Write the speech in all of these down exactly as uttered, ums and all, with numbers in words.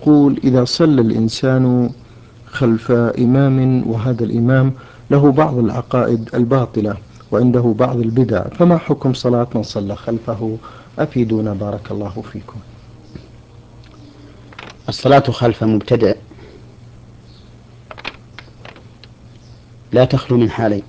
يقول: إذا صلى الإنسان خلف إمام وهذا الإمام له بعض العقائد الباطلة وعنده بعض البدع، فما حكم صلاة من صلى خلفه؟ أفيدونا بارك الله فيكم. الصلاة خلف مبتدع لا تخلو من حالين: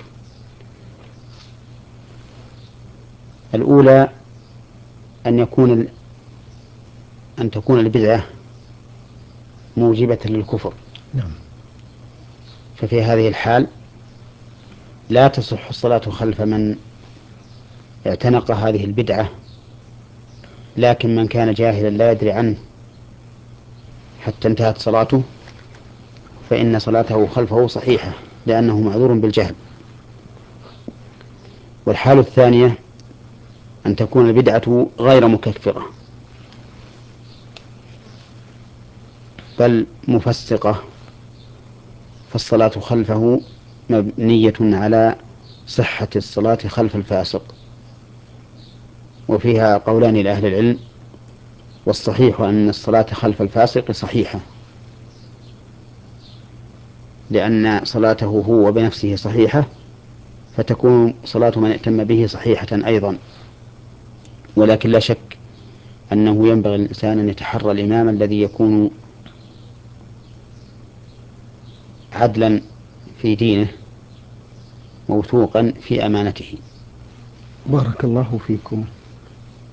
الأولى أن يكون أن تكون البدعة موجبة للكفر، نعم. ففي هذه الحال لا تصح الصلاة خلف من اعتنق هذه البدعة، لكن من كان جاهلا لا يدري عنه حتى انتهت صلاته فإن صلاته خلفه صحيحة لأنه معذور بالجهل. والحالة الثانية أن تكون البدعة غير مكفرة بل مفسقة، فالصلاة خلفه مبنية على صحة الصلاة خلف الفاسق، وفيها قولان لأهل العلم، والصحيح أن الصلاة خلف الفاسق صحيحة لأن صلاته هو بنفسه صحيحة، فتكون صلاة من ائتم به صحيحة أيضا. ولكن لا شك أنه ينبغي الإنسان أن يتحرى الإمام الذي يكون عدلا في دينه موثوقا في أمانته. بارك الله فيكم.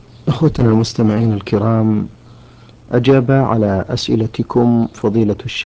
أخوتنا المستمعين الكرام، أجاب على أسئلتكم فضيلة الشيخ